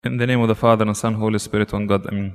In the name of the Father and Son, Holy Spirit, one God, Amen.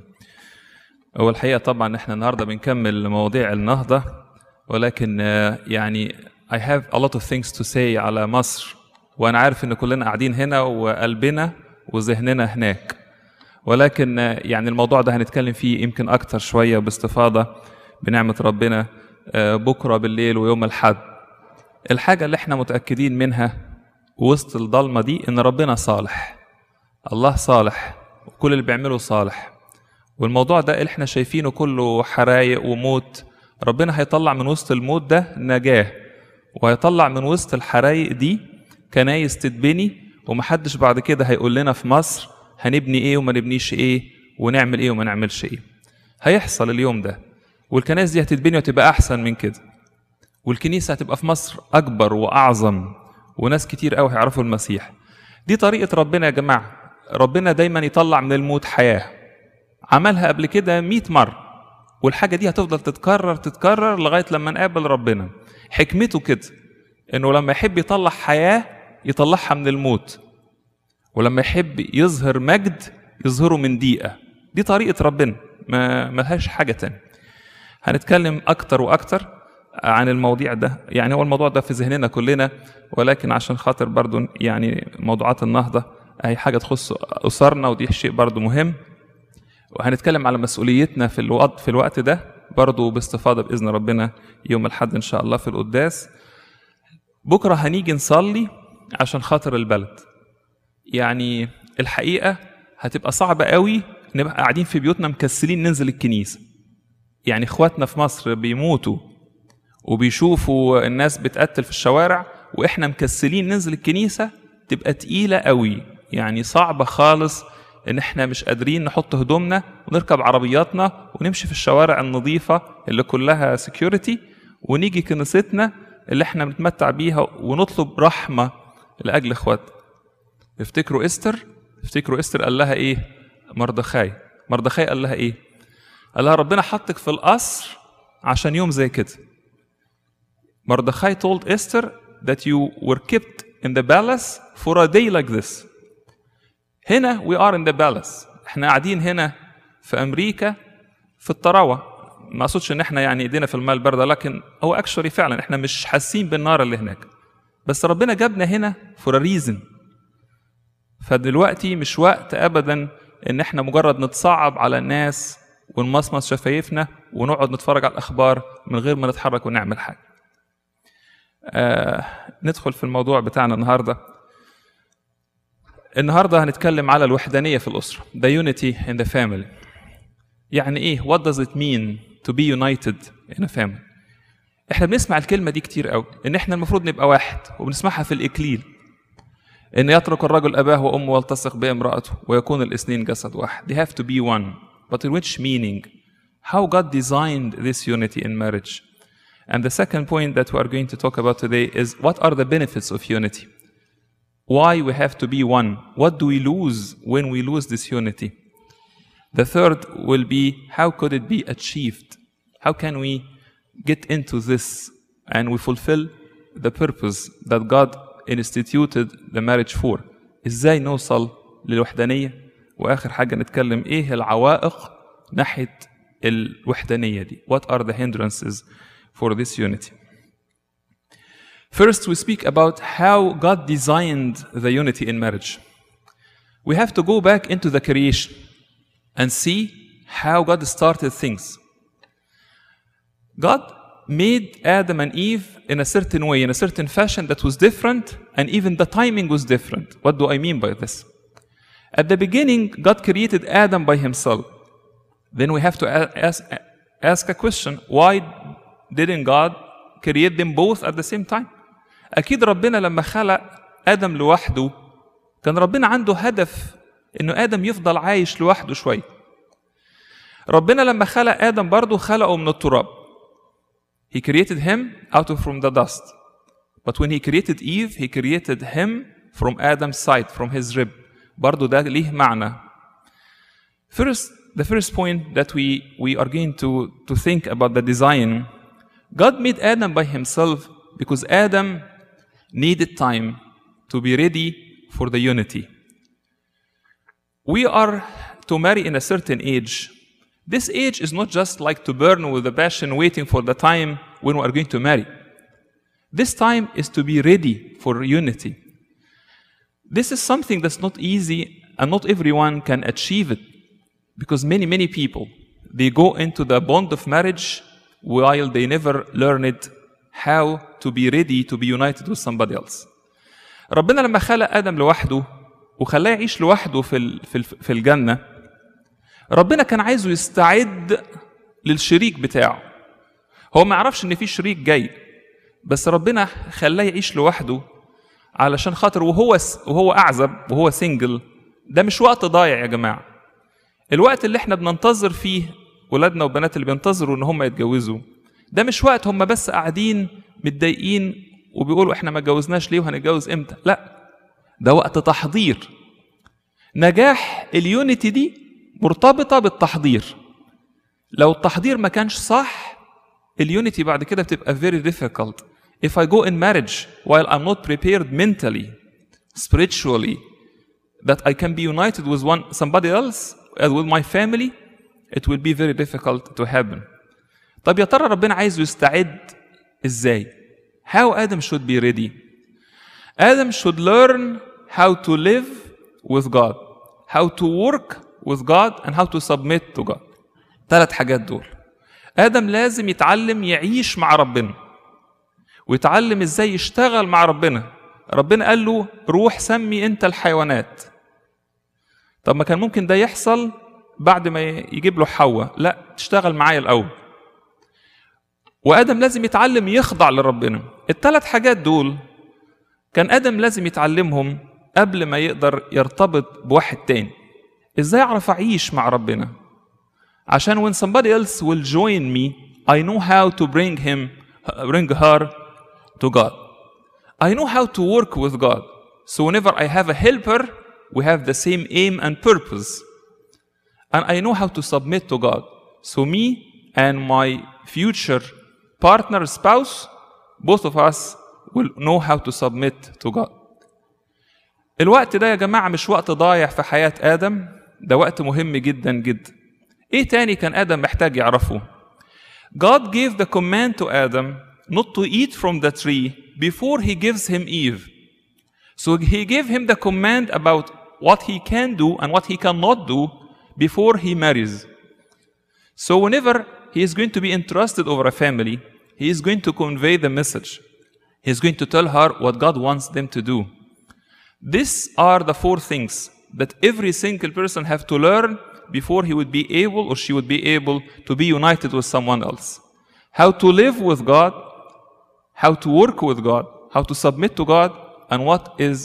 هو الحقيقة طبعا احنا النهاردة بنكمل مواضيع النهضة، ولكن يعني I have a lot of things to say على مصر، وأنا عارف إن كلنا قاعدين هنا وقلبنا وذهننا هناك، ولكن يعني الموضوع ده هنتكلم فيه يمكن أكتر شوية باستفاضة بنعمة ربنا بكرة بالليل ويوم الأحد. الحاجة اللي احنا متأكدين منها وسط الضلمة دي إن ربنا صالح، الله صالح وكل اللي بيعمله صالح. والموضوع ده اللي احنا شايفينه كله حرايق وموت، ربنا هيطلع من وسط الموت ده نجاة، وهيطلع من وسط الحرايق دي كنايس تتبني، ومحدش بعد كده هيقول لنا في مصر هنبني ايه وما نبنيش ايه ونعمل ايه وما نعملش ايه. هيحصل اليوم ده، والكنائس دي هتتبني وتبقى احسن من كده، والكنيسة هتبقى في مصر اكبر واعظم، وناس كتير قوي هيعرفوا المسيح. دي طريقة ربنا يا جماعة، ربنا دايما يطلع من الموت حياة، عملها قبل كده 100 مرة، والحاجة دي هتفضل تتكرر لغاية لما نقابل ربنا. حكمته كده انه لما يحب يطلع حياة يطلعها من الموت، ولما يحب يظهر مجد يظهره من ضيقة. دي طريقة ربنا، ما لهاش حاجة تانية. هنتكلم اكتر واكتر عن المواضيع ده، يعني هو الموضوع ده في ذهننا كلنا، ولكن عشان خاطر برضو يعني موضوعات النهضة اي حاجة تخص أسرنا، ودي شيء برضو مهم. وهنتكلم على مسؤوليتنا في الوقت ده برضو باستفاضة بإذن ربنا يوم الأحد إن شاء الله في القداس. بكرة هنيجي نصلي عشان خاطر البلد. يعني الحقيقة هتبقى صعبة قوي نبقى قاعدين في بيوتنا مكسلين ننزل الكنيسة. يعني اخواتنا في مصر بيموتوا وبيشوفوا الناس بتقتل في الشوارع وإحنا مكسلين ننزل الكنيسة، تبقى تقيلة قوي. يعني صعبة خالص إن إحنا مش قادرين نحط هدومنا ونركب عربياتنا ونمشي في الشوارع النظيفة اللي كلها سيكيورتي، ونيجي كنيستنا اللي إحنا بنتمتع بيها ونطلب رحمة لأجل إخواتنا. افتكروا إستر قال لها إيه؟ مردخاي قال لها إيه؟ قال لها ربنا حطك في القصر عشان يوم زي كده. مردخاي told Esther that you were kept in the palace for a day like this. هنا we are in the palace، احنا قاعدين هنا في أمريكا في الطراوة. ما أقصدش إن احنا يعني إيدينا في الماء الباردة، لكن هو actually فعلا احنا مش حاسين بالنار اللي هناك، بس ربنا جابنا هنا for a reason. فدلوقتي مش وقت أبدا إن احنا مجرد نتصعب على الناس ونمصمص شفايفنا ونقعد نتفرج على الأخبار من غير ما نتحرك ونعمل حاجة. ندخل في الموضوع بتاعنا النهاردة هنتكلم على الوحدانية في الأسرة. The unity in the family. يعني إيه؟ What does it mean to be united in a family؟ إحنا بنسمع الكلمة دي كتير قوي، إن إحنا المفروض نبقى واحد، وبنسمعها في الإكليل، إن يترك الرجل أباه وأمه والتصق بامرأته ويكون الاثنين جسد واحد. They have to be one. But in which meaning? How God designed this unity in marriage? And the second point that we are going to talk about today is what are the benefits of unity? Why we have to be one? What do we lose when we lose this unity? The third will be how could it be achieved? How can we get into this and we fulfill the purpose that God instituted the marriage for? إزاي نوصل للوحدانية؟ وآخر حاجة نتكلم إيه العوائق ناحية الوحدانية دي. What are the hindrances for this unity? First, we speak about how God designed the unity in marriage. We have to go back into the creation and see how God started things. God made Adam and Eve in a certain way, in a certain fashion that was different, and even the timing was different. What do I mean by this? At the beginning, God created Adam by himself. Then we have to ask a question. Why didn't God create them both at the same time? أكيد ربنا لما خلق آدم لوحده كان ربنا عنده هدف إنه آدم يفضل عايش لوحده شوية. ربنا لما خلق آدم برضه خلقه من التراب. He created him out of from the dust. But when he created Eve, he created him from Adam's side, from his rib. برضه ده ليه معنى. The first point that we are going to think about the design. God made Adam by himself because Adam needed time to be ready for the unity. we are to marry in a certain age. This age is not just like to burn with a passion waiting for the time when we are going to marry. This time is to be ready for unity. This is something that's not easy, and not everyone can achieve it, because many people, they go into the bond of marriage while they never learned how to be ready to be united with somebody else. ربنا لما خلق آدم لوحده وخلاه يعيش لوحده في الجنة، ربنا كان عايزه يستعد للشريك بتاعه. هو ما يعرفش ان في شريك جاي، بس ربنا خلاه يعيش لوحده علشان خاطر وهو أعزب وهو سنجل. ده مش وقت ضايع يا جماعة. الوقت اللي احنا بننتظر فيه ولادنا وبنات اللي بينتظروا ان هم يتجوزوا، ده مش وقت هم بس قاعدين متضايقين وبيقولوا احنا ما اتجوزناش ليه وهنتجوز امتى. لا، ده وقت تحضير. نجاح اليونيتي دي مرتبطة بالتحضير. لو التحضير ما كانش صح، اليونيتي بعد كده بتبقى very difficult. If I go in marriage while I'm not prepared mentally, spiritually, that I can be united with somebody else, with my family, it will be very difficult to happen. طب يا ترى ربنا عايزه يستعد ازاي؟ How Adam should be ready? Adam should learn how to live with God, how to work with God, and how to submit to God. 3 حاجات دول. آدم لازم يتعلم يعيش مع ربنا، ويتعلم ازاي يشتغل مع ربنا. ربنا قال له روح سمي انت الحيوانات. طب ما كان ممكن ده يحصل بعد ما يجيب له حواء. لا، تشتغل معايا الاول. وآدم لازم يتعلم يخضع لربنا. ال3 حاجات دول كان آدم لازم يتعلمهم قبل ما يقدر يرتبط بواحد تاني. ازاي اعرف اعيش مع ربنا؟ عشان when somebody else will join me, I know how to bring her to God. I know how to work with God. So whenever I have a helper, we have the same aim and purpose. And I know how to submit to God. So me and my future partner, spouse, both of us will know how to submit to God. الوقت ده يا جماعة مش وقت ضايع في حياة آدم، ده وقت مهم جدا جدا. ايه تاني كان آدم محتاج يعرفه؟ God gave the command to Adam not to eat from the tree before he gives him Eve. So he gave him the command about what he can do and what he cannot do before he marries. So whenever he is going to be entrusted over a family, he is going to convey the message. He is going to tell her what God wants them to do. These are the 4 things that every single person have to learn before he would be able or she would be able to be united with someone else. How to live with God, how to work with God, how to submit to God, and what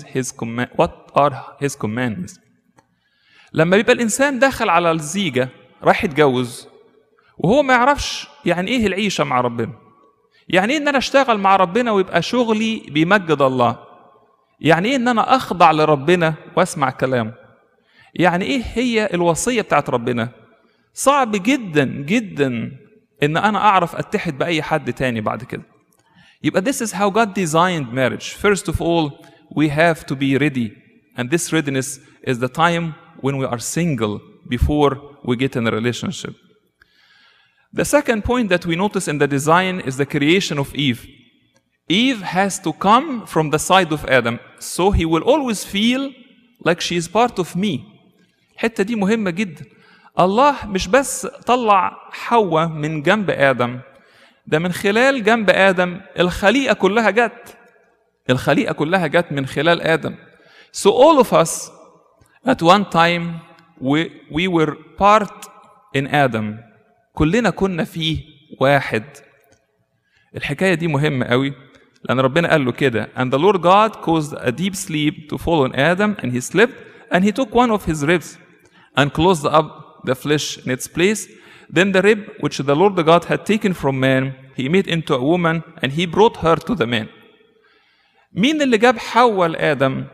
are his commandments. لما يبقى الإنسان داخل على الزيجة راح يتجوز وهو ما يعرفش يعني إيه العيشة مع ربنا، يعني إيه إن أنا أشتغل مع ربنا ويبقى شغلي بيمجد الله، يعني إيه إن أنا أخضع لربنا وأسمع كلامه، يعني إيه هي الوصية بتاعت ربنا. صعب جدا جدا إن أنا أعرف أتحد بأي حد تاني بعد كده. يبقى this is how God designed marriage. First of all, we have to be ready, and this readiness is the time when we are single before we get in a relationship. The second point that we notice in the design is the creation of Eve. Eve has to come from the side of Adam, so he will always feel like she is part of me. الحتة دي مهمة جدا. الله مش بس طلع حواء من جنب آدم، ده من خلال جنب آدم الخليقة كلها جت. الخليقة كلها جت من خلال آدم. So all of us at one time we were part in Adam. كلنا كنا فيه واحد. الحكاية دي مهمة قوي، لأن ربنا قال له كده and the Lord God caused a deep sleep to fall on Adam and he slept and he took one of his ribs and closed up the flesh in its place. Then the rib which the Lord God had taken from man he made into a woman and he brought her to the man. مين اللي جاب حواء لآدم؟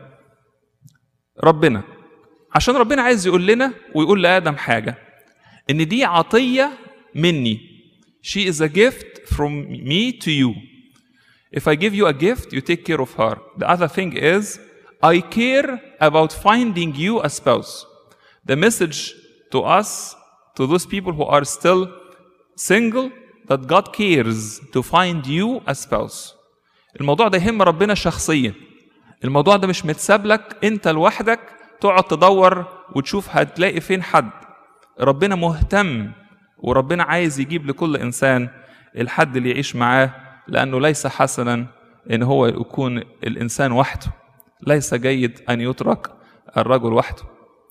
ربنا. عشان ربنا عايز يقول لنا ويقول لآدم حاجة، إن دي عطية مني. She is a gift from me to you. If I give you a gift, you take care of her. The other thing is, I care about finding you a spouse. The message to us, to those people who are still single, that God cares to find you a spouse. الموضوع ده يهم ربنا شخصيا. الموضوع ده مش متساب لك انت لوحدك تقعد تدور وتشوف هتلاقي فين حد. ربنا مهتم وربنا عايز يجيب لكل انسان الحد اللي يعيش معاه، لانه ليس حسنا ان هو يكون الانسان وحده. ليس جيد ان يترك الرجل وحده.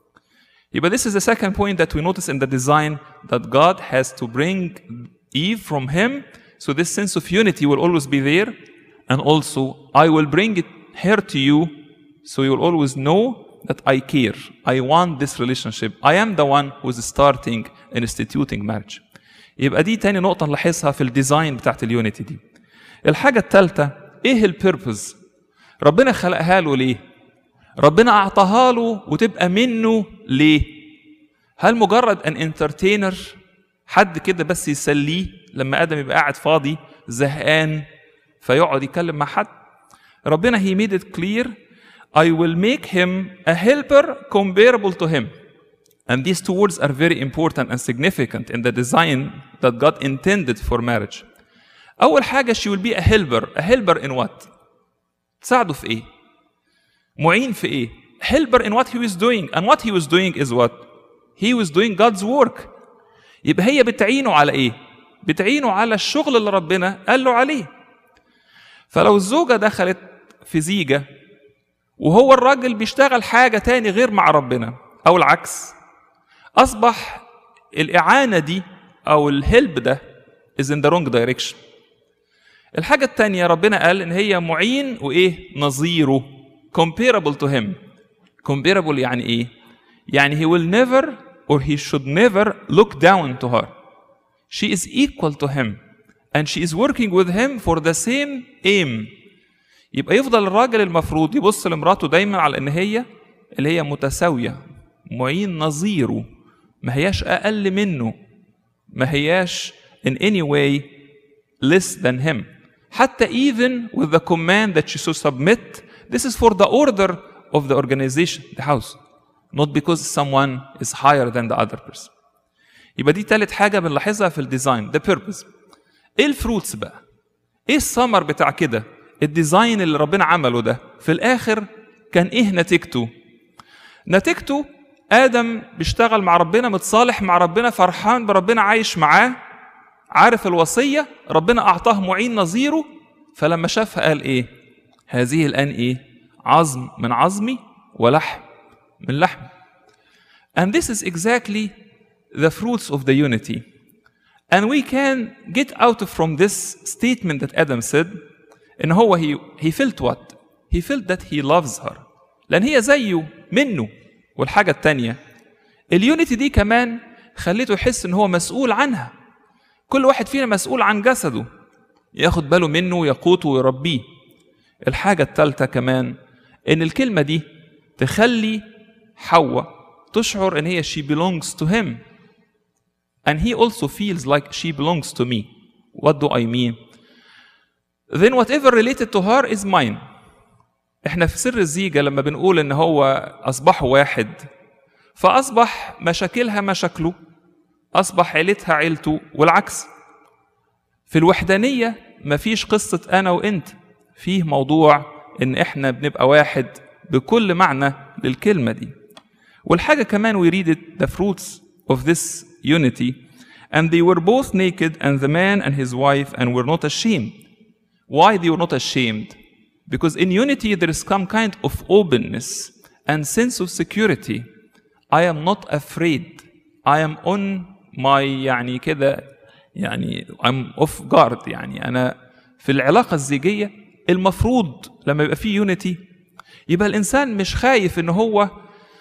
يبقى this is the second point that we notice in the design, that God has to bring Eve from him, so this sense of unity will always be there, and also I will bring her to you, so you will always know that I care. I want this relationship. I am the one who is starting and instituting marriage. يبقى دي تاني نقطة نلاحظها في الديزاين بتاعت اليونيتي دي. الحاجة الثالثة، ايه البيربز؟ ربنا خلقها له ليه؟ ربنا أعطاها له وتبقى منه ليه؟ هل مجرد أن انترتينر، حد كده بس يسليه لما آدم يبقى قاعد فاضي زهقان فيقعد يتكلم مع حد؟ ربنا he made it clear, I will make him a helper comparable to him. And these two words are very important and significant in the design that God intended for marriage. أول حاجة she will be a helper. A helper in what؟ تساعده في إيه؟ معين في إيه؟ Helper in what he was doing. And what he was doing is what? He was doing God's work. يبقى هي بتعينه على إيه؟ بتعينه على الشغل اللي ربنا قال له عليه. فلو الزوجة دخلت في زيجة وهو الراجل بيشتغل حاجة تاني غير مع ربنا أو العكس، أصبح الإعانة دي أو الهلب ده is in the wrong direction. الحاجة التانية ربنا قال إن هي معين وإيه؟ نظيره comparable to him. comparable يعني إيه؟ يعني he will never or he should never look down to her. She is equal to him and she is working with him for the same aim. يبقى يفضل الراجل المفروض يبص لمراته دايما على إن هي اللي هي متساوية، معين نظيره، ما هياش أقل منه، ما هياش in any way less than him. حتى even with the command that she should submit, this is for the order of the organization, the house, not because someone is higher than the other person. يبقى دي تالت حاجة بنلاحظها في الديزاين، the purpose. ايه الفروتس بقى؟ ايه الثمر بتاع كده؟ الديزاين اللي ربنا عمله ده في الآخر كان ايه نتيجته؟ نتيجته آدم بيشتغل مع ربنا، متصالح مع ربنا، فرحان بربنا، عايش معاه، عارف الوصية، ربنا أعطاه معين نظيره، فلما شافها قال إيه؟ هذه الآن إيه؟ عظم من عظمي ولحم من لحم. And this is exactly the fruits of the unity. And we can get out from this statement that Adam said, إن هو he felt what? He felt that he loves her. لأن هي زيه منه. والحاجة التانية اليونيتي دي كمان خليته يحس إن هو مسؤول عنها. كل واحد فينا مسؤول عن جسده، ياخد باله منه ويقوته ويربيه. الحاجة الثالثة كمان إن الكلمة دي تخلي حواء تشعر إن هي she belongs to him and he also feels like she belongs to me. What do I mean? Then whatever related to her is mine. إحنا في سر الزيجة لما بنقول إن هو أصبحوا واحد، فأصبح مشاكلها مشاكله، أصبح عيلتها عيلته، والعكس. في الوحدانية مفيش قصة أنا وإنت، فيه موضوع إن إحنا بنبقى واحد بكل معنى للكلمة دي. والحاجة كمان we read it, the fruits of this unity, and they were both naked and the man and his wife and were not ashamed. Why they were not ashamed? Because in unity there is some kind of openness and sense of security. I am not afraid. I am on my يعني كده يعني I'm off guard. يعني أنا في العلاقة الزيجية المفروض لما يبقى فيه unity يبقى الإنسان مش خايف إن هو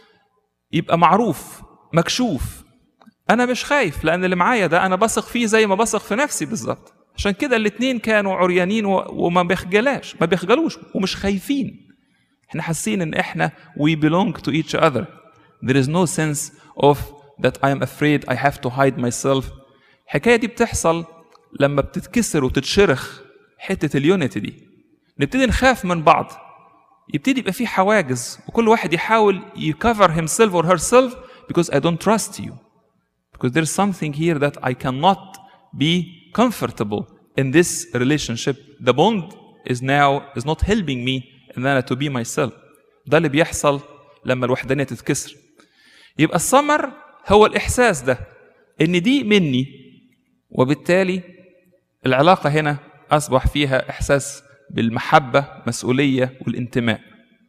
يبقى معروف مكشوف. أنا مش خايف لأن اللي معايا ده أنا بثق فيه زي ما بثق في نفسي بالظبط. عشان كده الاتنين كانوا عريانين وما بيخجلوش ومش خايفين. احنا حاسين ان احنا we belong to each other. There is no sense of that I am afraid I have to hide myself. الحكاية دي بتحصل لما بتتكسر وتتشرخ حتة اليونيتي دي. نبتدي نخاف من بعض. يبتدي يبقى في حواجز وكل واحد يحاول يكفر himself or herself because I don't trust you. Because there's something here that I cannot be comfortable in this relationship. The bond is not helping me in order to be myself. ده اللي بيحصل لما الوحدانية تتكسر. يبقى الثمر هو الإحساس ده إن دي مني، وبالتالي العلاقة هنا أصبح فيها إحساس بالمحبة، مسؤولية والانتماء.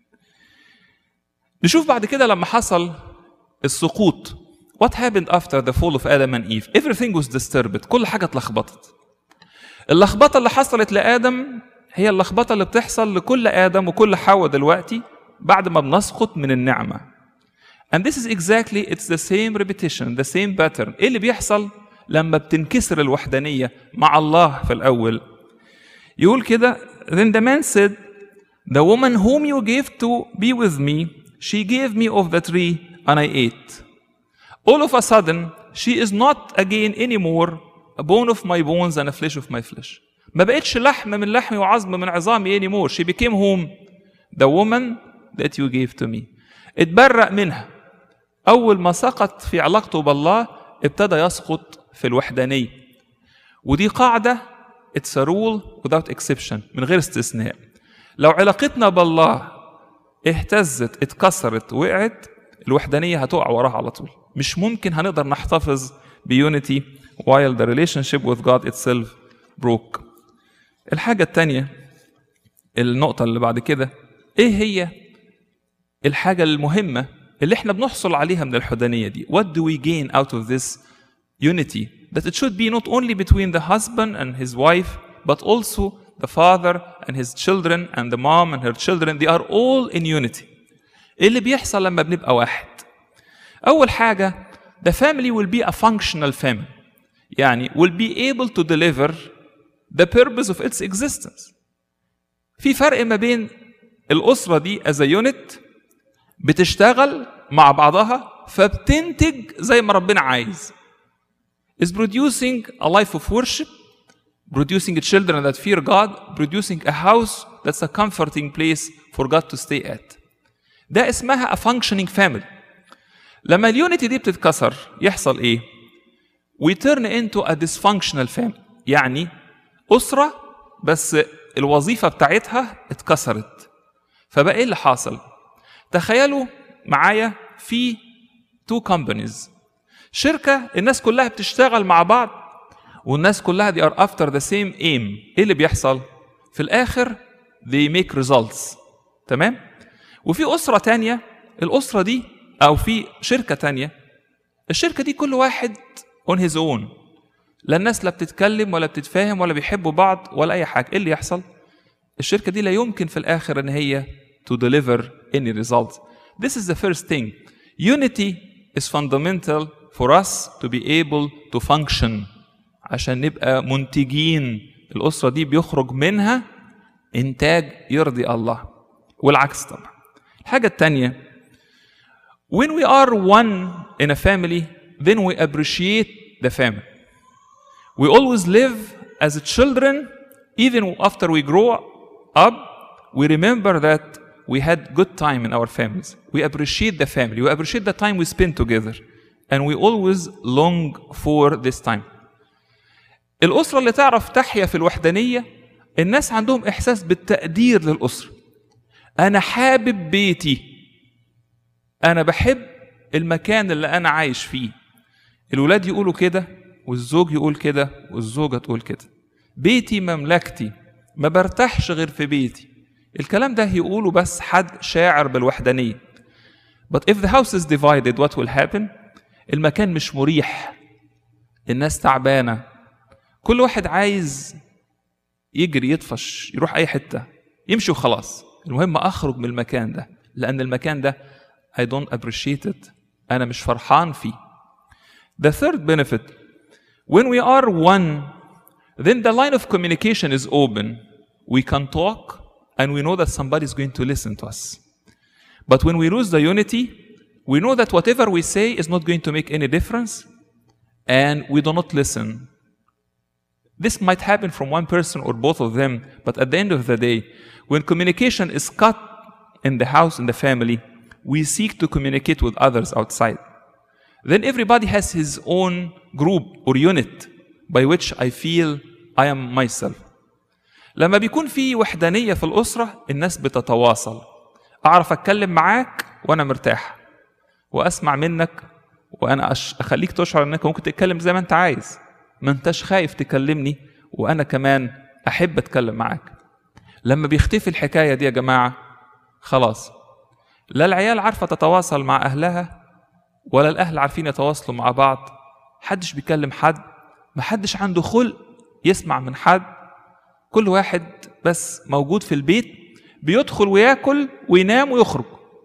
نشوف بعد كده لما حصل السقوط. What happened after the fall of Adam and Eve? Everything was disturbed. كل حاجة اتلخبطت. اللخبطة اللي حصلت لآدم هي اللخبطة اللي بتحصل لكل آدم وكل حواء دلوقتي بعد ما بنسقط من النعمة. And this is exactly, it's the same repetition, the same pattern. إيه اللي بيحصل لما بتنكسر الوحدانية مع الله في الأول؟ يقول كده Then the man said, the woman whom you gave to be with me, she gave me of the tree and I ate. All of a sudden, she is not again anymore a bone of my bones and a flesh of my flesh. ما بقتش لحم من لحمي وعظم من عظامي anymore. She became whom? The woman that you gave to me. اتبرأ منها. أول ما سقط في علاقته بالله ابتدى يسقط في الوحدانية. ودي قاعدة it's a rule without exception، من غير استثناء. لو علاقتنا بالله اهتزت، اتكسرت، وقعت، الوحدانية هتقع وراها على طول. مش ممكن هنقدر نحتفظ بيونيتي while the relationship with God itself broke. الحاجة التانية، النقطة اللي بعد كده، ايه هي الحاجة المهمة اللي احنا بنحصل عليها من الوحدانية دي؟ What do we gain out of this unity? That it should be not only between the husband and his wife, but also the father and his children and the mom and her children. They are all in unity. ايه اللي بيحصل لما بنبقى واحد؟ أول حاجة the family will be a functional family. يعني will be able to deliver the purpose of its existence. في فرق ما بين الأسرة دي as a unit بتشتغل مع بعضها فبتنتج زي ما ربنا عايز. is producing a life of worship, producing children that fear God, producing a house that's a comforting place for God to stay at. ده اسمها a functioning family. لما اليونيتي دي بتتكسر يحصل ايه؟ we turn into a dysfunctional family. يعني أسرة بس الوظيفة بتاعتها اتكسرت. فبقى ايه اللي حاصل؟ تخيلوا معايا في two companies. شركة الناس كلها بتشتغل مع بعض والناس كلها they are after the same aim. ايه اللي بيحصل؟ في الآخر they make results. تمام؟ وفي أسرة تانية، الأسرة دي أو في شركة تانية، الشركة دي كل واحد on his own. لا الناس لا بتتكلم ولا بتتفاهم ولا بيحبوا بعض ولا أي حاجة. إيه اللي يحصل؟ الشركة دي لا يمكن في الآخر إن هي to deliver any results. This is the first thing. Unity is fundamental for us to be able to function. عشان نبقى منتجين. الأسرة دي بيخرج منها إنتاج يرضي الله. والعكس طبعا. الحاجة التانية when we are one in a family then we appreciate the family. We always live as children even after we grow up. We remember that we had good time in our families. We appreciate the family. We appreciate the time we spend together. And we always long for this time. الأسرة اللي تعرف تحيا في الوحدانية الناس عندهم إحساس بالتقدير للأسرة. أنا حابب بيتي. أنا بحب المكان اللي أنا عايش فيه. الولاد يقولوا كده والزوج يقول كده والزوجة تقول كده. بيتي مملكتي. ما برتاحش غير في بيتي. الكلام ده يقوله بس حد شاعر بالوحدانية. But if the house is divided what will happen? المكان مش مريح. الناس تعبانة. كل واحد عايز يجري يطفش يروح أي حتة يمشي وخلاص. المهم أخرج من المكان ده لأن المكان ده I don't appreciate it. أنا مش فرحان فيه. The third benefit, when we are one, then the line of communication is open. We can talk and we know that somebody is going to listen to us. But when we lose the unity, we know that whatever we say is not going to make any difference and we do not listen. This might happen from one person or both of them, but at the end of the day, when communication is cut in the house, in the family, we seek to communicate with others outside. then everybody has his own group or unit by which I feel I am myself. لما بيكون في وحدانية في الأسرة الناس بتتواصل، أعرف أتكلم معاك وأنا مرتاح وأسمع منك، وأنا أخليك تشعر أنك ممكن تتكلم زي ما أنت عايز، ما أنتش خايف تكلمني، وأنا كمان أحب أتكلم معاك. لما بيختفي الحكاية دي يا جماعة خلاص، لا العيال عارفة تتواصل مع أهلها ولا الأهل عارفين يتواصلوا مع بعض، محدش بيكلم حد، محدش عنده خلق يسمع من حد، كل واحد بس موجود في البيت بيدخل وياكل وينام ويخرج.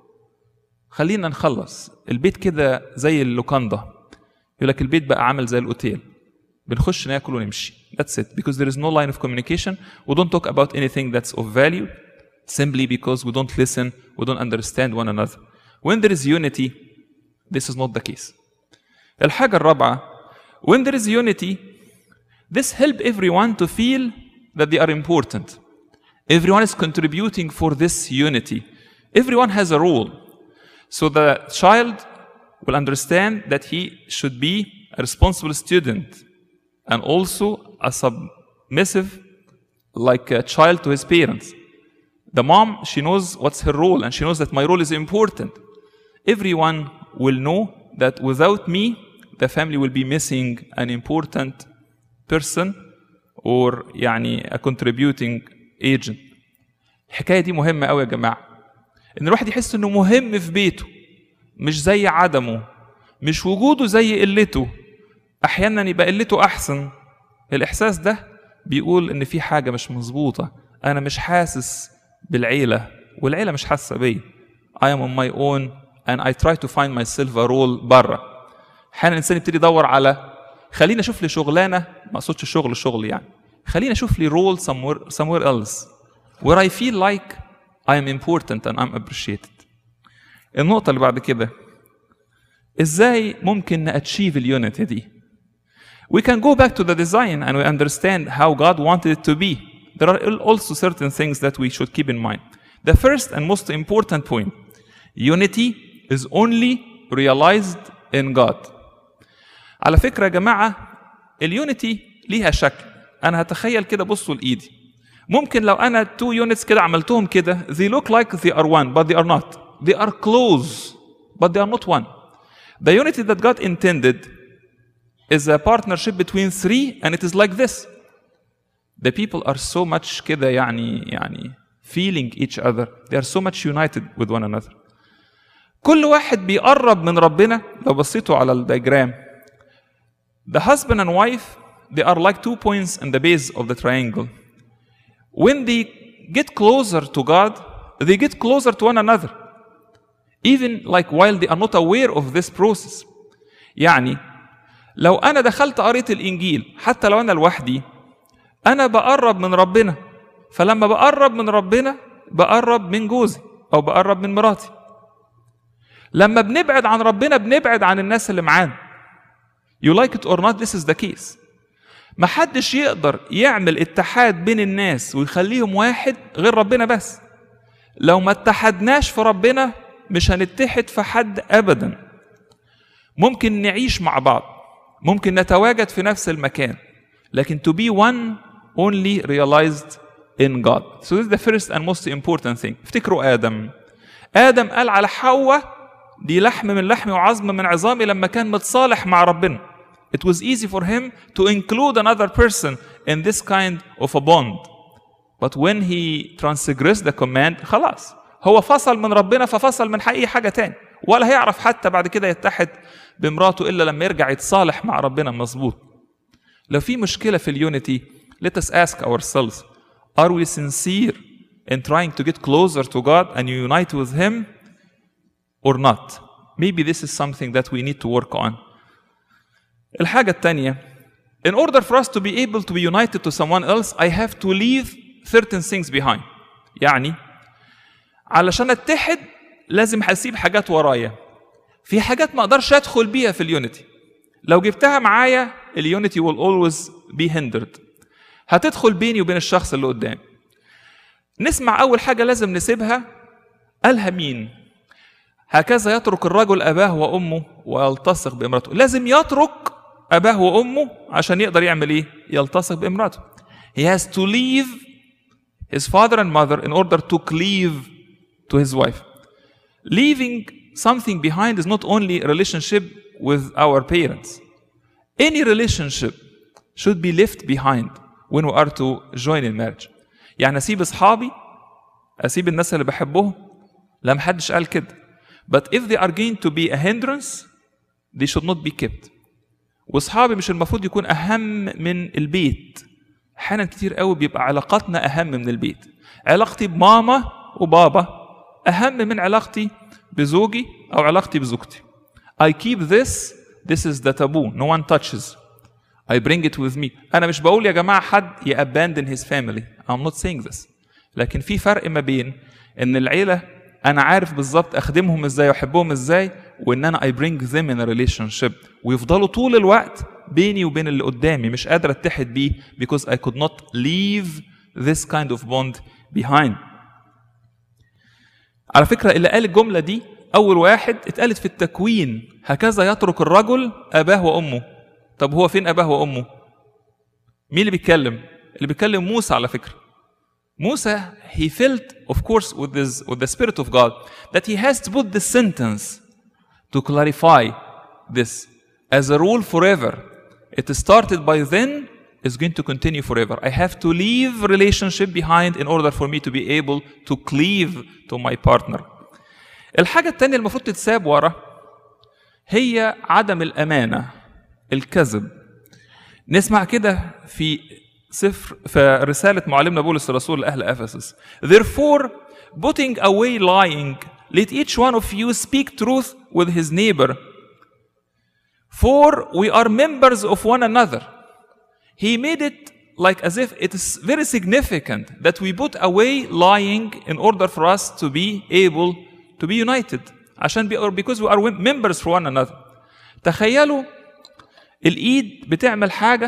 خلينا نخلص البيت كده زي اللوكاندا، يقول لك البيت بقى عامل زي الأوتيل، بنخش ناكل ونمشي. That's it, because there is no line of communication. We don't talk about anything that's of value simply because we don't listen, we don't understand one another. When there is unity, this is not the case. الحاجة الرابعة, when there is unity, this help everyone to feel that they are important. Everyone is contributing for this unity. Everyone has a role. So the child will understand that he should be a responsible student and also a submissive, like a child to his parents. The mom, she knows what's her role and she knows that my role is important. Everyone will know that without me, the family will be missing an important person or يعني a contributing agent. الحكاية دي مهمة قوي يا جماعة، إن الواحد يحس إنه مهم في بيته، مش زي عدمه، مش وجوده زي قلته، أحيانا يبقى قلته أحسن. الإحساس ده بيقول إن في حاجة مش مظبوطة، أنا مش حاسس بالعيلة والعيلة مش حاسة بيا. I am on my own and I try to find myself a role بره. أحيانا الإنسان يبتدي يدور على خليني أشوف لي شغلانة، ما أقصدش شغل يعني، خليني أشوف لي role somewhere else where I feel like I am important and I'm appreciated. النقطة اللي بعد كده، إزاي ممكن نأتشيف اليونتي دي؟ We can go back to the design and we understand how God wanted it to be. There are also certain things that we should keep in mind. The first and most important point, unity is only realized in God. على فكرة يا جماعة اليونتي ليها شكل، أنا هتخيل كده، بصوا لإيدي، ممكن لو أنا 2 units كده عملتهم كده they look like they are one but they are not. They are close but they are not one. The unity that God intended is a partnership between 3 and it is like this. The people are so much كده يعني feeling each other. They are so much united with one another. كل واحد بيقرب من ربنا. لو بصيتوا على الدياجرام، the husband and wife, they are like 2 points in the base of the triangle. When they get closer to God, they get closer to one another. Even like while they are not aware of this process. يعني لو أنا دخلت قريت الإنجيل حتى لو أنا لوحدي، أنا بقرب من ربنا. فلما بقرب من ربنا بقرب من جوزي أو بقرب من مراتي. لما بنبعد عن ربنا بنبعد عن الناس اللي معانا. You like it or not, this is the case. محدش يقدر يعمل اتحاد بين الناس ويخليهم واحد غير ربنا بس. لو ما اتحدناش في ربنا مش هنتحد في حد أبدا. ممكن نعيش مع بعض، ممكن نتواجد في نفس المكان، لكن to be one only realized in God. So this is the first and most important thing. افتكروا آدم قال على حواء دي لحم من لحمي وعظم من عظامي لما كان متصالح مع ربنا. It was easy for him to include another person in this kind of a bond. But when he transgressed the command خلاص هو فصل من ربنا، ففصل من أي حاجة تاني، ولا هيعرف حتى بعد كده يتحد بمراته إلا لما يرجع يتصالح مع ربنا مظبوط. لو في مشكلة في اليونيتي let us ask ourselves, are we sincere in trying to get closer to God and unite with Him or not? Maybe this is something that we need to work on. الحاجة التانية, in order for us to be able to be united to someone else, I have to leave certain things behind. يعني علشان اتحد لازم هسيب حاجات ورايا. في حاجات ما اقدرش ادخل بيها في اليونيتي. لو جبتها معايا اليونيتي will always be hindered. هتدخل بيني وبين الشخص اللي قدامي. نسمع أول حاجة لازم نسيبها. قالها مين؟ هكذا يترك الرجل أباه وأمه ويلتصق بامرأته. لازم يترك أباه وأمه عشان يقدر يعمل إيه؟ يلتصق بامرأته. He has to leave his father and mother in order to cleave to his wife. Leaving something behind is not only a relationship with our parents. Any relationship should be left behind when we are to join in marriage. يعني أسيب أصحابي، أسيب الناس اللي بحبهم؟ لا، محدش قال كده. But if they are going to be a hindrance, they should not be kept. وأصحابي مش المفروض يكون أهم من البيت. أحيانا كتير قوي بيبقى علاقاتنا أهم من البيت. علاقتي بماما وبابا أهم من علاقتي بزوجي أو علاقتي بزوجتي. I keep this. This is the taboo. No one touches. I bring it with me. أنا مش بقول يا جماعة حد abandon his family. I'm not saying this. لكن في فرق ما بين إن العيلة أنا عارف بالظبط أخدمهم إزاي وأحبهم إزاي، وإن أنا I bring them in a relationship ويفضلوا طول الوقت بيني وبين اللي قدامي مش قادر أتحد بيه because I could not leave this kind of bond behind. على فكرة اللي قال الجملة دي أول واحد اتقالت في التكوين، هكذا يترك الرجل أباه وأمه. طب هو فين أباه وأمه؟ مين اللي بيتكلم؟ اللي بيتكلم موسى على فكرة. موسى he felt of course with the spirit of God that he has to put this sentence to clarify this as a rule forever. It started by then, is going to continue forever. I have to leave relationship behind in order for me to be able to cleave to my partner. الحاجة التانية المفروض تتساب ورا هي عدم الأمانة، الكذب. نسمع كده في رسالة معلمنا بولس الرسول لأهل أفسس. Therefore, putting away lying, let each one of you speak truth with his neighbor. For we are members of one another. He made it like as if it is very significant that we put away lying in order for us to be able to be united. Because we are members for one another. تخيلوا الإيد بتعمل حاجة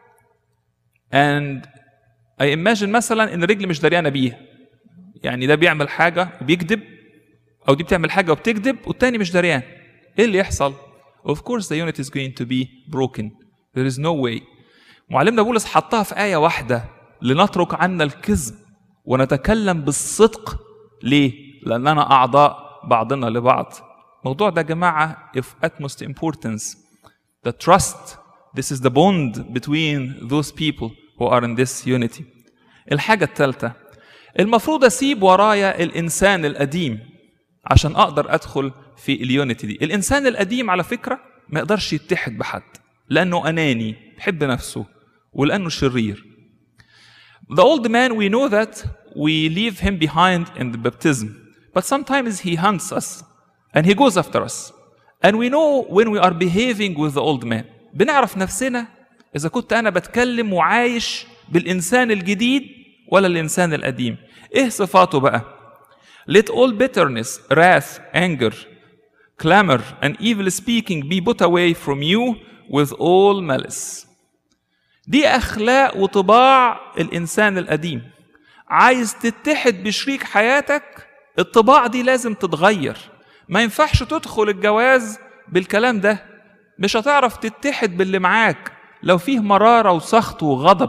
and I imagine مثلا إن الرجل مش دريانة بيها. يعني ده بيعمل حاجة وبيكذب، أو دي بتعمل حاجة وبتكذب والتاني مش دريان. إيه اللي يحصل؟ Of course the unit is going to be broken. There is no way. معلمنا بولس حطها في آية واحدة، لنترك عنا الكذب ونتكلم بالصدق. ليه؟ لأننا أعضاء بعضنا لبعض. الموضوع ده يا جماعة of utmost importance. The trust, this is the bond between those people who are in this unity. الحاجة الثالثة، المفروض أسيب ورايا الإنسان القديم عشان أقدر أدخل في اليونيتي دي. الإنسان القديم على فكرة ما يقدرش يتحد بحد، لأنه أناني، بيحب نفسه، ولأنه شرير. The old man, we know that we leave him behind in the baptism, but sometimes he hunts us and he goes after us. And we know when we are behaving with the old man. بنعرف نفسنا إذا كنت أنا بتكلم وعايش بالإنسان الجديد ولا الإنسان القديم. إيه صفاته بقى؟ Let all bitterness, wrath, anger, clamor, and evil speaking be put away from you with all malice. دي أخلاق وطباع الإنسان القديم. عايز تتحد بشريك حياتك، الطباع دي لازم تتغير. ما ينفعش تدخل الجواز بالكلام ده. مش هتعرف تتحد باللي معاك لو فيه مرارة وسخط وغضب.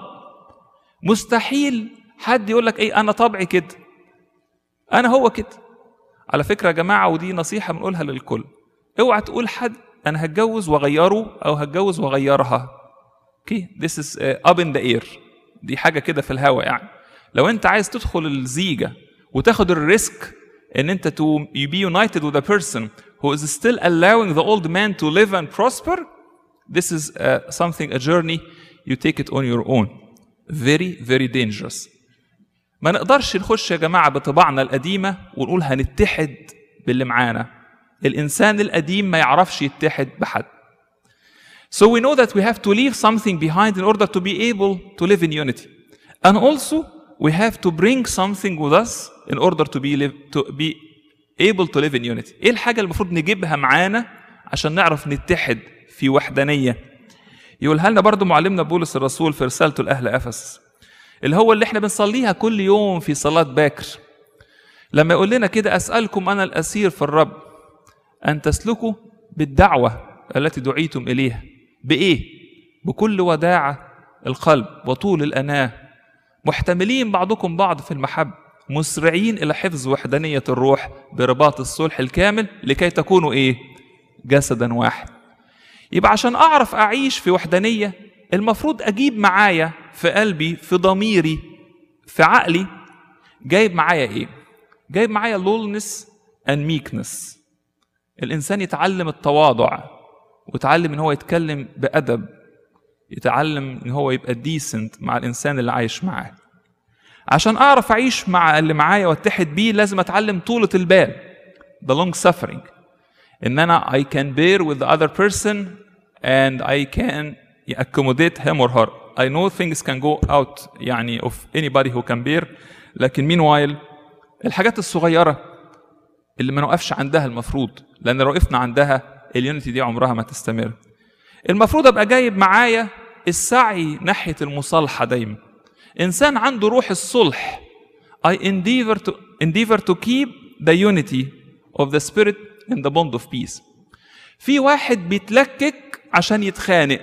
مستحيل حد يقولك ايه أنا طبعي كده، أنا هو كده. على فكرة يا جماعة، ودي نصيحة بنقولها للكل، اوعى تقول حد أنا هتجوز وغيره أو هتجوز وغيرها. Okay, this is up in the air. دي حاجة كده في الهواء يعني. لو أنت عايز تدخل الزيجة وتاخد الريسك إن أنت to be united with a person who is still allowing the old man to live and prosper, this is something, a journey, you take it on your own. Very, very dangerous. ما نقدرش نخش يا جماعة بطباعنا القديمة ونقول هنتحد باللي معانا. الإنسان القديم ما يعرفش يتحد بحد. So we know that we have to leave something behind in order to be able to live in unity. And also we have to bring something with us in order to be able to live in unity. ايه الحاجة اللي المفروض نجيبها معانا عشان نعرف نتحد في وحدانية؟ يقولها لنا برضو معلمنا بولس الرسول في رسالته لأهل أفس، اللي احنا بنصليها كل يوم في صلاة باكر، لما يقول لنا كده: أسألكم أنا الأسير في الرب أن تسلكوا بالدعوة التي دعيتم إليها. بإيه؟ بكل وداعة القلب وطول الأناة، محتملين بعضكم بعض في المحبة، مسرعين إلى حفظ وحدانية الروح برباط الصلح الكامل، لكي تكونوا إيه؟ جسدا واحد. يبقى عشان أعرف أعيش في وحدانية المفروض أجيب معايا في قلبي، في ضميري، في عقلي، جايب معايا إيه؟ جايب معايا lowliness and meekness. الإنسان يتعلم التواضع، ويتعلم إن هو يتكلم بأدب، يتعلم إن هو يبقى decent مع الإنسان اللي عايش معاه. عشان أعرف أعيش مع اللي معايا واتحد بيه لازم أتعلم طولة البال، the long suffering، إن أنا I can bear with the other person and I can accommodate him or her. I know things can go out يعني of anybody who can bear، لكن meanwhile الحاجات الصغيرة اللي ما نوقفش عندها المفروض، لأن لو وقفنا عندها اليونيتي دي عمرها ما تستمر. المفروض أبقى جايب معايا السعي ناحية المصالحة دايما. إنسان عنده روح الصلح، I endeavor to keep the unity of the spirit in the bond of peace. في واحد بيتلكك عشان يتخانق،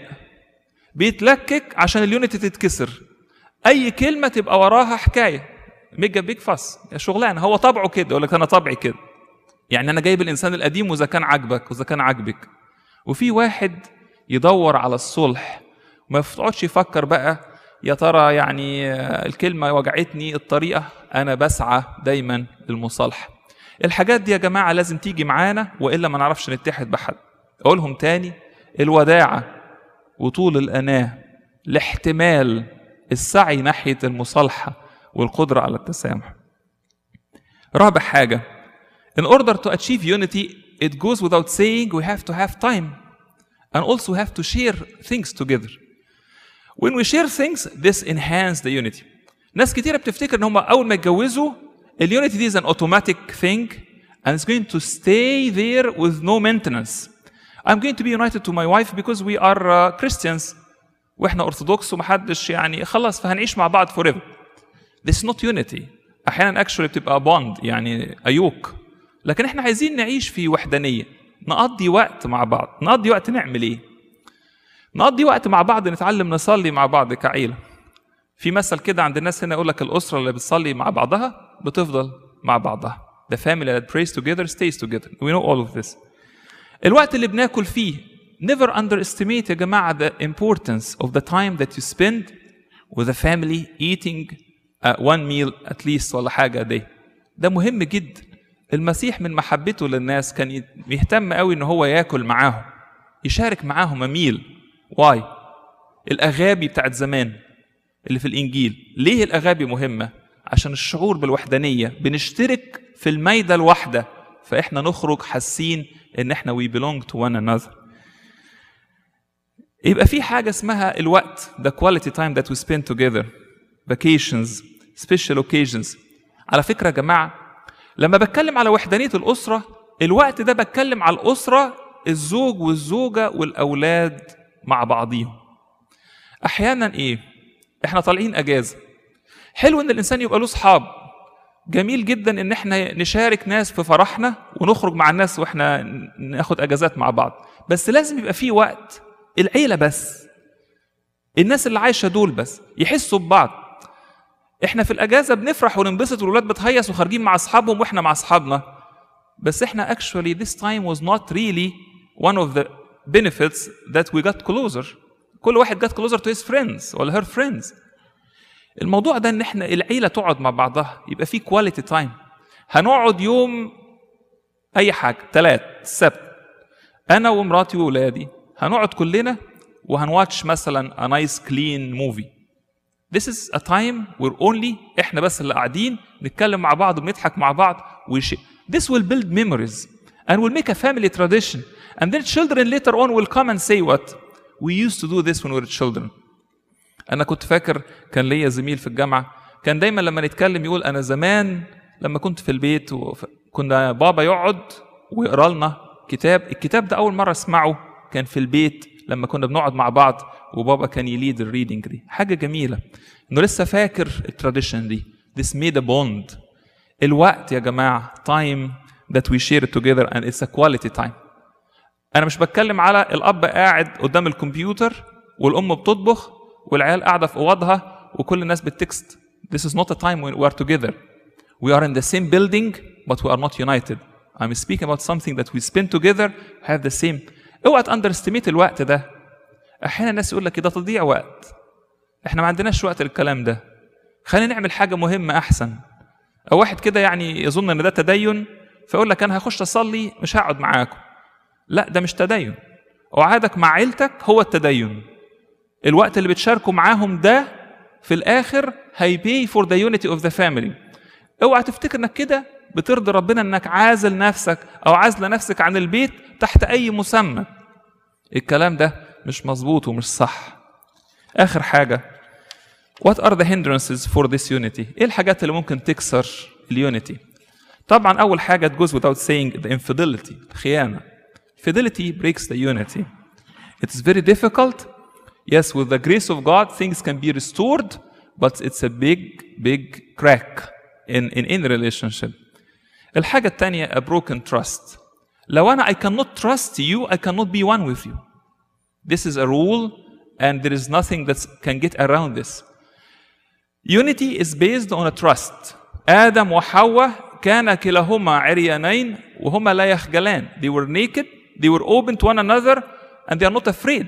بيتلكك عشان اليونيتي تتكسر، أي كلمة تبقى وراها حكاية، ميجا بيج فاس، شغلانة. هو طبعه كده، يقول لك أنا طبعي كده، يعني أنا جايب الإنسان القديم وإذا كان عاجبك وإذا كان عاجبك. وفي واحد يدور على الصلح، ما يقعدش يفكر بقى يا ترى يعني الكلمة وجعتني، الطريقة، أنا بسعى دايما للمصالحة. الحاجات دي يا جماعة لازم تيجي معانا، وإلا ما نعرفش نتحد بحد. أقولهم تاني: الوداعة وطول الأناة، الاحتمال، السعي ناحية المصالحة، والقدرة على التسامح. رابع حاجة، in order to achieve unity it goes without saying we have to have time and also have to share things together. When we share things this enhance the unity. ناس كتيرة بتفتكر ان هم اول ما يتجوزوا اليونيتي دي is an automatic thing and it's going to stay there with no maintenance. I'm going to be united to my wife because we are Christians واحنا أرثوذكس ومحدش يعني خلاص فهنعيش مع بعض forever. This is not unity. احيانا actually بتبقى bond يعني أيوك، لكن احنا عايزين نعيش في وحدانية، نقضي وقت مع بعض. نقضي وقت نعمل ايه؟ نقضي وقت مع بعض، نتعلم نصلي مع بعض كعيلة. في مثل كده عند الناس هنا يقول لك الأسرة اللي بتصلي مع بعضها بتفضل مع بعضها. The family that prays together stays together. We know all of this. الوقت اللي بناكل فيه never underestimate يا جماعة the importance of the time that you spend with the family eating one meal at least ولا حاجة a day. ده مهم جدا. المسيح من محبته للناس كان يهتم قوي ان هو ياكل معاهم، يشارك معاهم ميل. واي؟ الأغابي بتاعت زمان اللي في الإنجيل. ليه الأغابي مهمة؟ عشان الشعور بالوحدانية، بنشترك في الميدة الواحدة، فإحنا نخرج حاسين إن إحنا we belong to one another. يبقى في حاجة اسمها الوقت، the quality time that we spend together, vacations, special occasions. على فكرة يا جماعة لما بتكلم على وحدانية الأسرة، الوقت ده بتكلم على الأسرة، الزوج والزوجة والأولاد مع بعضيهم. أحيانا إيه؟ إحنا طالعين أجازة، حلو إن الإنسان يبقى له صحاب، جميل جدا إن إحنا نشارك ناس في فرحنا ونخرج مع الناس وإحنا ناخد أجازات مع بعض، بس لازم يبقى فيه وقت العيلة بس، الناس اللي عايشة دول بس يحسوا ببعض. إحنا في الأجازة بنفرح وننبسط والولاد بتهيص وخارجين مع أصحابهم وإحنا مع أصحابنا، بس إحنا actually this time was not really one of the benefits that we got closer. كل واحد got closer to his friends ولا her friends. الموضوع ده إن إحنا العيلة تقعد مع بعضها، يبقى في quality time. هنقعد يوم أي حاجة، 3 السبت، أنا ومراتي وولادي هنقعد كلنا وهنواتش مثلا a nice clean movie. This is a time where only إحنا بس اللي قاعدين نتكلم مع بعض ونضحك مع بعض. This will build memories and will make a family tradition. And then children later on will come and say what? We used to do this when we were children. أنا كنت فاكر كان ليا زميل في الجامعة كان دايما لما نتكلم يقول أنا زمان لما كنت في البيت كنا بابا يقعد ويقرأ لنا كتاب. الكتاب ده أول مرة أسمعه كان في البيت لما كنا بنقعد مع بعض وبابا كان يليد الريدنج دي. حاجة جميلة إنه لسه فاكر التراديشن دي. This made a bond. الوقت يا جماعة time that we share it together and it's a quality time. أنا مش بتكلم على الأب قاعد قدام الكمبيوتر والأم بتطبخ والعيال قاعدة في أوضها وكل الناس بتكست. This is not a time when we are together. We are in the same building but we are not united. I'm speaking about something that we spend together, have the same. اوعى تاندرستيميت الوقت ده. أحيانا الناس يقول لك ده تضييع وقت. احنا ما عندناش وقت للكلام ده. خلينا نعمل حاجة مهمة أحسن. أو واحد كده يعني يظن إن ده تدين فيقول لك أنا هخش أصلي مش هقعد معاكم. لا، ده مش تدين. وعادك مع عيلتك هو التدين. الوقت اللي بتشاركوا معاهم ده في الآخر هيبي for the unity of the family. اوعى تفتكر انك كده بترضي ربنا انك عازل نفسك او عازله نفسك عن البيت تحت اي مسمى. الكلام ده مش مظبوط ومش صح. آخر حاجة، what are the hindrances for this unity؟ ايه الحاجات اللي ممكن تكسر اليونيتي؟ طبعا أول حاجة it goes without saying the infidelity، الخيانة. Fidelity breaks the unity. It is very difficult. Yes, with the grace of God things can be restored, but it's a big crack in any relationship. الحاجة الثانية a broken trust. لو أنا I cannot trust you, I cannot be one with you. This is a rule and there is nothing that can get around this. Unity is based on a trust. آدم وحواء كان كلاهما عريانين وهما لا يخجلان. They were naked, they were open to one another and they are not afraid.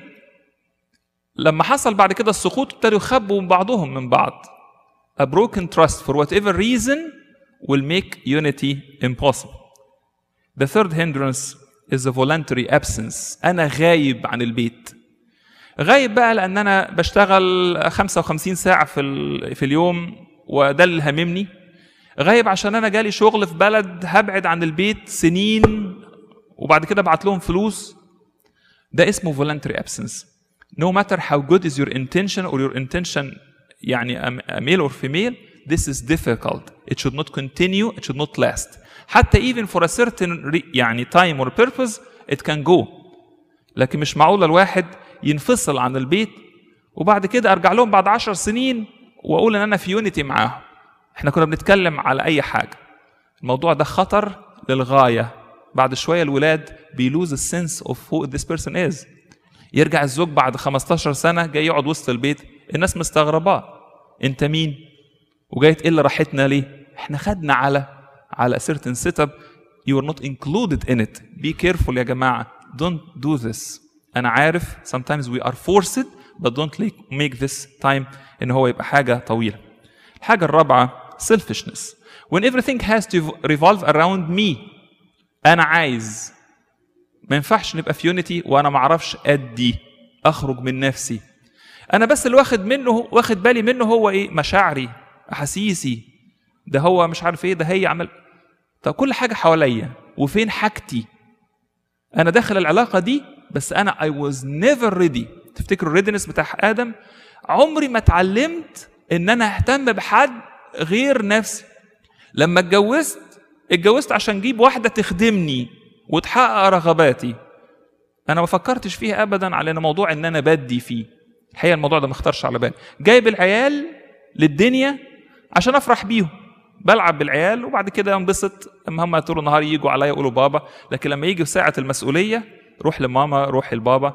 لما حصل بعد كده السقوط ابتدوا يخبوا من بعضهم من بعض. A broken trust for whatever reason will make unity impossible. The third hindrance is the voluntary absence. أنا غايب عن البيت. غايب بقى لأن أنا بشتغل 55 ساعة في اليوم وده اللي هممني. غايب عشان أنا جالي شغل في بلد هبعد عن البيت سنين وبعد كده بعت لهم فلوس. ده اسمه voluntary absence. No matter how good is your intention or your intention يعني a male or female, this is difficult. It should not continue, it should not last. حتى even for a certain يعني time or purpose it can go. لكن مش معقول الواحد ينفصل عن البيت وبعد كده ارجع لهم بعد 10 سنين واقول ان انا في يونيتي معاهم. احنا كنا بنتكلم على اي حاجه. الموضوع ده خطر للغايه. بعد شويه الولاد بيلوز السنس اوف who this person is. يرجع الزوج بعد 15 سنه جاي يقعد وسط البيت، الناس مستغرباه انت مين وجاي تقل راحتنا ليه؟ احنا خدنا على certain setup. You are not included in it. Be careful يا جماعه. Don't do this. أنا عارف sometimes we are forced but don't make this time إن هو يبقى حاجة طويلة. الحاجة الرابعة selfishness. When everything has to revolve around me. أنا عايز. ما ينفعش نبقى في unity وأنا ما أعرفش أدي أخرج من نفسي. أنا بس اللي واخد بالي منه هو إيه؟ مشاعري، أحاسيسي. ده هو مش عارف إيه، ده هي عمل. طب كل حاجة حواليا وفين حاجتي؟ أنا داخل العلاقة دي بس أنا I was never ready. تفتكروا الريدنس بتاع آدم؟ عمري ما اتعلمت إن أنا أهتم بحد غير نفسي. لما اتجوزت عشان أجيب واحدة تخدمني وتحقق رغباتي. أنا ما فكرتش فيها أبدا على إن موضوع إن أنا بدي فيه. الحقيقة الموضوع ده ما اختارش على بالي. جايب العيال للدنيا عشان أفرح بيهم. بلعب بالعيال وبعد كده انبسط اما هم طول النهار يجوا عليا يقولوا بابا، لكن لما يجي ساعة المسؤولية روح لماما روح لبابا.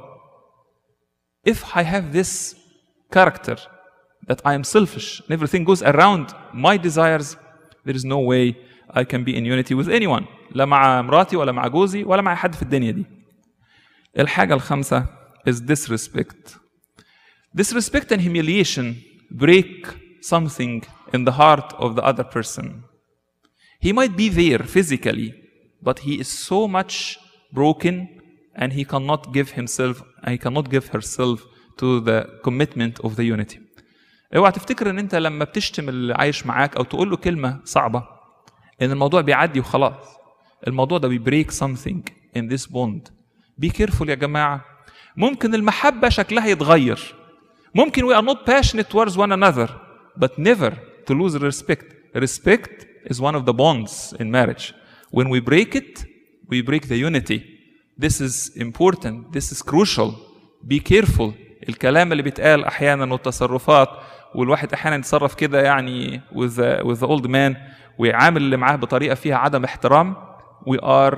If I have this character that I am selfish and everything goes around my desires, there is no way I can be in unity with anyone. لا مع مراتي ولا مع جوزي ولا مع حد في الدنيا دي. الحاجة الخامسة is disrespect. Disrespect and humiliation break something in the heart of the other person. He might be there physically, but he is so much broken and he cannot give herself to the commitment of the unity. اوعى تفتكر ان انت لما بتشتم اللي عايش معاك او تقول له كلمة صعبة ان الموضوع بيعدي وخلاص. الموضوع ده بيبريك something in this bond. Be careful يا جماعة. ممكن المحبة شكلها يتغير. ممكن we are not passionate towards one another, but never to lose respect. Respect is one of the bonds in marriage. When we break it, we break the unity. This is important. This is crucial. Be careful. الكلام اللي بيتقال أحيانا والتصرفات والواحد أحيانا يتصرف كده يعني with the old man ويعامل اللي معاه بطريقة فيها عدم احترام. We are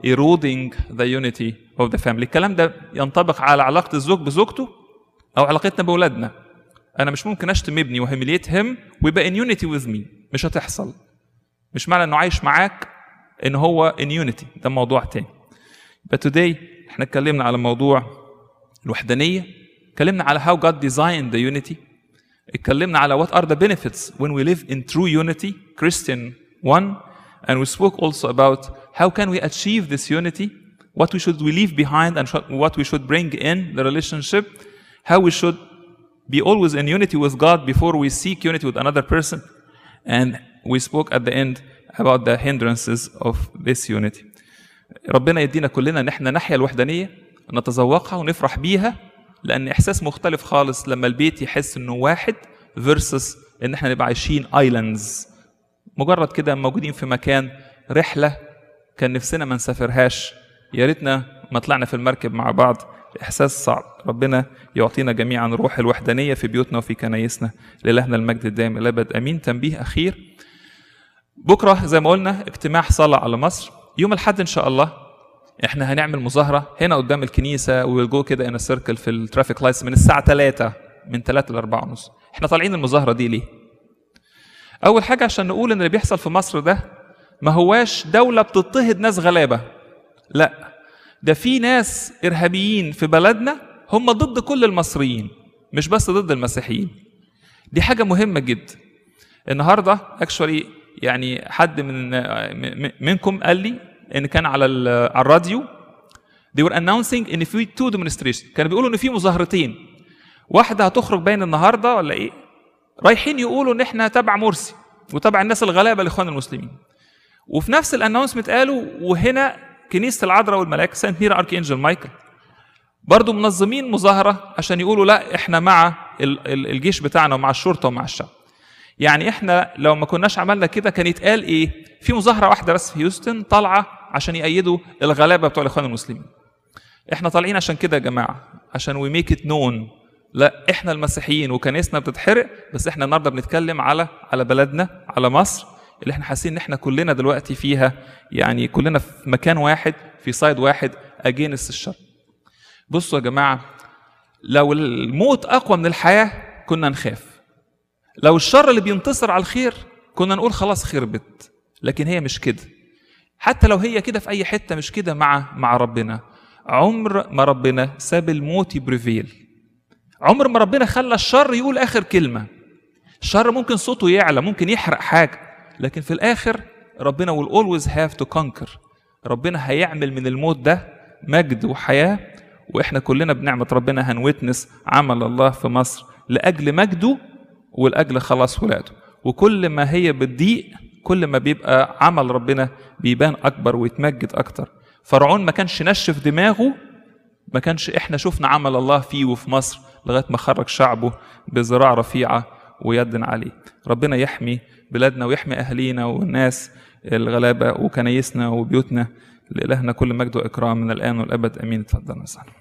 eroding the unity of the family. الكلام ده ينطبق على علاقة الزوج بزوجته أو علاقتنا بأولادنا. أنا مش ممكن أشتم ابني وهمليت هم ويبقى in unity with me. مش هتحصل. مش معنى إنه عايش معاك إن هو in unity. ده موضوع تاني. But today إحنا اتكلمنا على موضوع الوحدانية. اتكلمنا على how God designed the unity. اتكلمنا على what are the benefits when we live in true unity, Christian one. And we spoke also about how can we achieve this unity, what we should we leave behind and what we should bring in the relationship, how we should be always in unity with God before we seek unity with another person. And we spoke at the end about the hindrances of this unity. ربنا يدينا كلنا ان احنا نحيا الوحدانية، نتذوقها ونفرح بيها، لأن إحساس مختلف خالص لما البيت يحس إنه واحد versus إن احنا نبقى عايشين islands، مجرد كده موجودين في مكان رحلة كان نفسنا ما نسافرهاش، يا ريتنا ما طلعنا في المركب مع بعض. إحساس صعب. ربنا يعطينا جميعا روح الوحدانية في بيوتنا وفي كنايسنا. لإلهنا المجد الدائم الأبد آمين. تنبيه أخير، بكرة زي ما قلنا اجتماع صلاة على مصر. يوم الأحد إن شاء الله احنا هنعمل مظاهرة هنا قدام الكنيسة ويلجو كده إن السيركل في الترافيك لايتس من الساعة 3 من 3 ل 4:30. احنا طالعين المظاهرة دي ليه؟ أول حاجة عشان نقول إن اللي بيحصل في مصر ده ما هواش دولة بتضطهد ناس غلابة، لا، ده في ناس إرهابيين في بلدنا هم ضد كل المصريين مش بس ضد المسيحيين. دي حاجة مهمة جدا. النهاردة actually يعني حد منكم قال لي إن كان على الراديو they were announcing إن في 2 demonstrations، كانوا بيقولوا إن في مظاهرتين، واحدة هتخرج بين النهاردة ولا إيه؟ رايحين يقولوا إن إحنا تبع مرسي وتبع الناس الغلابة الإخوان المسلمين. وفي نفس الاناونسمنت قالوا وهنا كنيسة العذراء والملاك سانت ميرا أركينجل مايكل برضو منظمين مظاهرة عشان يقولوا لا إحنا مع الجيش بتاعنا ومع الشرطة ومع الشعب. يعني إحنا لو ما كناش عملنا كده كان يتقال إيه؟ في مظاهرة واحدة بس في هيوستن طالعة عشان يأيدوا الغلابة بتوع الإخوان المسلمين. إحنا طالعين عشان كده يا جماعة، عشان we make it known. لا، إحنا المسيحيين وكنيسنا بتتحرق، بس إحنا النهاردة بنتكلم على بلدنا، على مصر اللي إحنا حاسين إن إحنا كلنا دلوقتي فيها، يعني كلنا في مكان واحد في سايد واحد against الشر. بصوا يا جماعة، لو الموت أقوى من الحياة كنا نخاف، لو الشر اللي بينتصر على الخير كنا نقول خلاص خربت، لكن هي مش كده. حتى لو هي كده في أي حتة مش كده مع ربنا. عمر ما ربنا ساب الموت يبريفيل، عمر ما ربنا خلى الشر يقول آخر كلمة. الشر ممكن صوته يعلى، ممكن يحرق حاجة، لكن في الآخر ربنا will always have to conquer. ربنا هيعمل من الموت ده مجد وحياة، وإحنا كلنا بنعمة ربنا هنوتنس عمل الله في مصر لأجل مجده ولأجل خلاص ولاده. وكل ما هي بتضيق كل ما بيبقى عمل ربنا بيبان أكبر ويتمجد أكتر. فرعون ما كانش نشف دماغه، ما كانش إحنا شفنا عمل الله فيه وفي مصر لغاية ما خرج شعبه بذراع رفيعة ويدن عليه. ربنا يحمي بلادنا ويحمي أهلينا والناس الغلابة وكنايسنا وبيوتنا. لإلهنا كل مجد وإكرام من الآن والأبد آمين. تفضل نصلي.